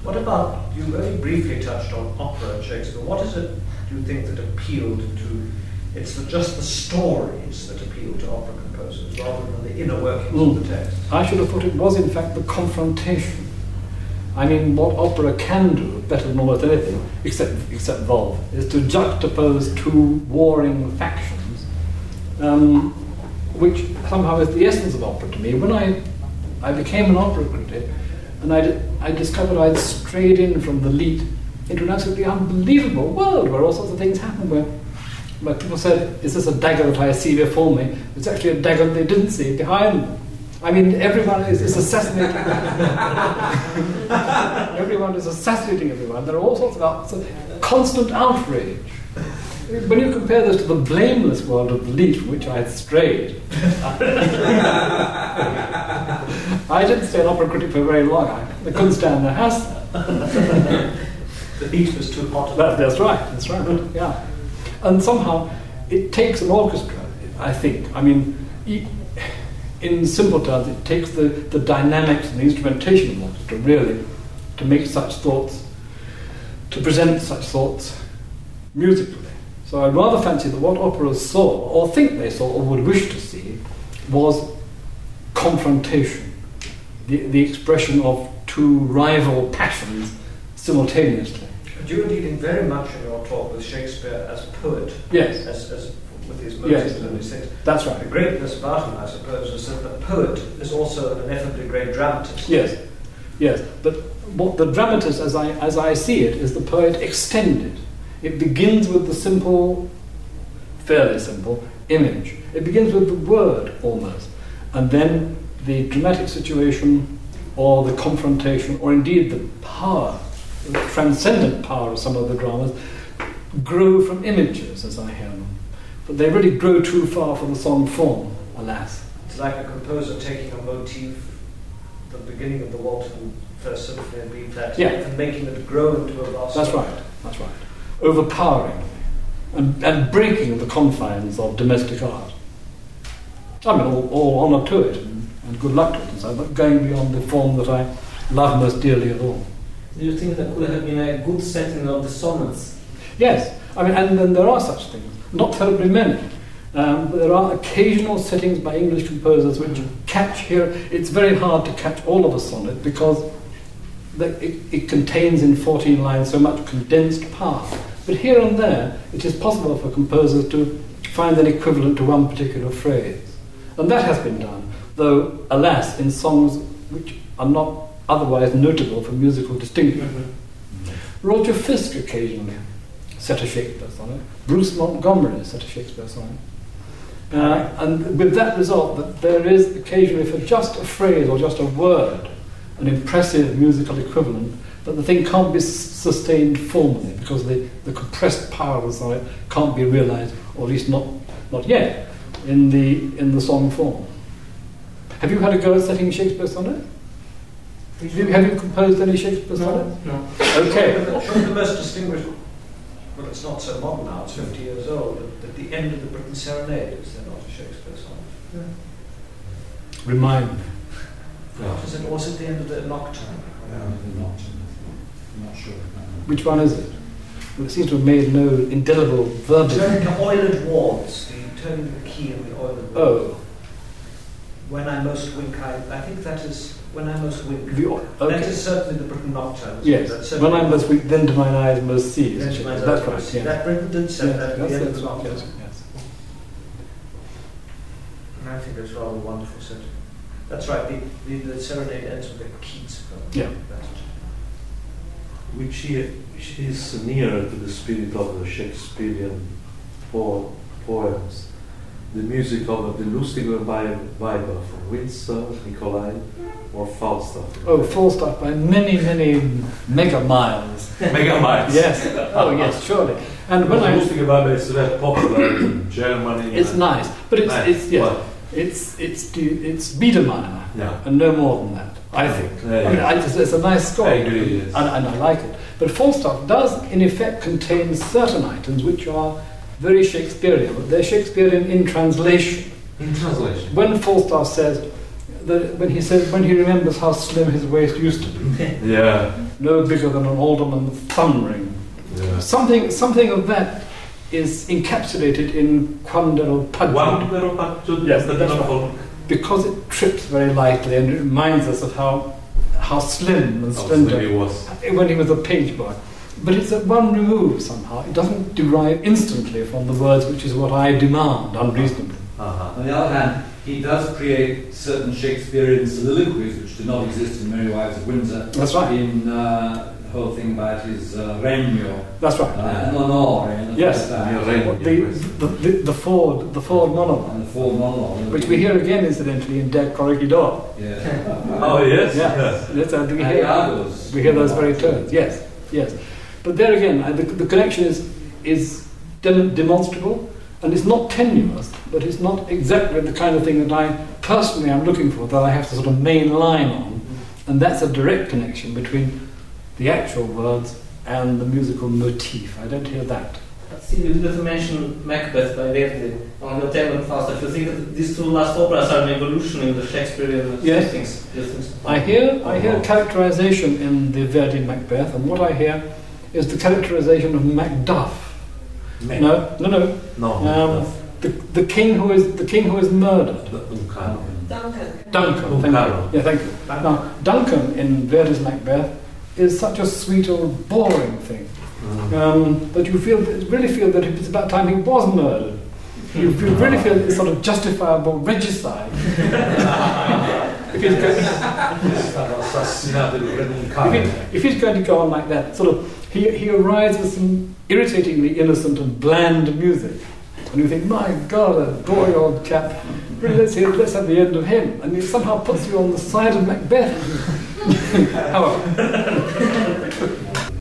What about, you very briefly touched on opera and Shakespeare. What is it, do you think, that appealed to, just the stories that appeal to opera composers rather than the inner workings of the text? I should have thought it was in fact the confrontation. I mean, what opera can do, better than almost anything, except Volve, is to juxtapose two warring factions, which somehow is the essence of opera to me. When I became an opera critic, and I discovered I'd strayed in from the Lied into an absolutely unbelievable world where all sorts of things happen, where people said, is this a dagger that I see before me? It's actually a dagger they didn't see behind them. I mean, everyone is assassinating. Everyone is assassinating everyone. There are all sorts of constant outrage. When you compare this to the blameless world of the Lied from which I had strayed, I didn't stay an opera critic for very long. I couldn't stand the hassle. The Lied was too hot. That's right. Yeah, and somehow it takes an orchestra, I think. I mean, in simple terms, it takes the dynamics and the instrumentation of an orchestra, really, to make such thoughts, to present such thoughts musically. So I'd rather fancy that what operas saw, or think they saw, or would wish to see, was confrontation, the expression of two rival passions simultaneously. But you were dealing very much in your talk with Shakespeare as poet. Yes. As with his motives and his things. That's right. The greatness about him, I suppose, is that the poet is also an ineffably great dramatist. Yes. But what the dramatist, as I see it, is the poet extended. It begins with the simple, fairly simple, image. It begins with the word, almost. And then the dramatic situation, or the confrontation, or indeed the power, the transcendent power of some of the dramas, grow from images, as I hear them. But they really grow too far for the song form, alas. It's like a composer taking a motif, the beginning of the Walton First Symphony and B flat, and making it grow into a vast. That's right. Overpowering and breaking the confines of domestic art. I mean, all honour to it, and good luck to it, and so, but going beyond the form that I love most dearly of all. Do you think that could have been a good setting of the sonnets? Yes, I mean, and then there are such things. Not terribly many. But there are occasional settings by English composers which catch here. It's very hard to catch all of a sonnet because it contains in 14 lines so much condensed power. But here and there, it is possible for composers to find an equivalent to one particular phrase. And that has been done, though, alas, in songs which are not otherwise notable for musical distinction. Roger Fisk occasionally set a Shakespeare sonnet. Bruce Montgomery set a Shakespeare sonnet. And with that result, that there is occasionally, for just a phrase or just a word, an impressive musical equivalent, but the thing can't be sustained formally because the compressed power of the sonnet can't be realized, or at least not yet, in the song form. Have you had a go at setting Shakespeare sonnet? Have you composed any Shakespeare sonnet? No. Okay. The most distinguished, well, it's not so modern now, it's 50 years old, at the end of the Britten Serenade, is there not a Shakespeare sonnet? Remind me. Was it the end of the Nocturne? I'm not sure. Which one is it? Well, it seems to have made no indelible verbiage. Turning the oiled wards, turning the key in the oiled wards. Oh. When I most wink, I think that is When I Most Wink. Okay. That is certainly the Britten Nocturne. Yes. When I Most Wink, then to mine eyes most see. That's right. Yes. That Britten did say that at the end of the Nocturne. Yes. And I think that's rather wonderful setting. That's right. The serenade ends with a Keats poem. Yeah. Which is nearer to the spirit of the Shakespearean poems. The music of the Lustiger Weiber from Windsor, Nicolai, or Falstaff. Oh, Falstaff by many, many mega miles. Mega miles. Yes. Oh, yes, surely. And when Lustiger Weiber is very popular in Germany. It's nice, but it's Biedermeier, and no more than that. I think. It's a nice score. I agree. Yes. And I like it. But Falstaff does, in effect, contain certain items which are very Shakespearean, but they're Shakespearean in translation. In translation. When Falstaff says, when he said, when he remembers how slim his waist used to be, Yeah. no bigger than an alderman's thumb ring. Yeah. Something of that is encapsulated in Quandero Pajud, Quandero Pajud, Yes, the that's right. folk. because it trips very lightly and it reminds us of how slim and How slender slim he was. when he was a page boy. But it's at one remove somehow. It doesn't derive instantly from the words, which is what I demand unreasonably. Uh-huh. On the other hand, he does create certain Shakespearean soliloquies which did not exist in Merry Wives of Windsor. That's right. In the whole thing about his Regno. That's right. And Honore. And the Yes. first act. Yeah, Regno. The Ford monologue, And the full monologue. which we hear again incidentally in Der Corregidor. Yeah. Oh, yes? Yeah. That's, we hear those very tones. Yes, yes. But there again, the connection is demonstrable, and it's not tenuous, but it's not exactly the kind of thing that I personally am looking for, that I have to sort of main line on. And that's a direct connection between the actual words and the musical motif. I don't hear that. See, you didn't mention Macbeth by Verdi on the Othello and Faust. If you think that these two last operas are an evolution in the Shakespearean Yes. things. I hear characterization in the Verdi Macbeth, and what I hear is the characterization of Macduff. No. No. The king who is murdered. Duncan. Duncan. Thank you. Yeah, thank you. Now, Duncan in Verdi's Macbeth is such a sweet or boring thing that you really feel that it's about time he was murdered. You really feel it's sort of justifiable regicide. If he's going to go on like that, sort of, he arrives with some irritatingly innocent and bland music, and you think, my God, a boy old chap, really, let's have the end of him, and it somehow puts you on the side of Macbeth. However,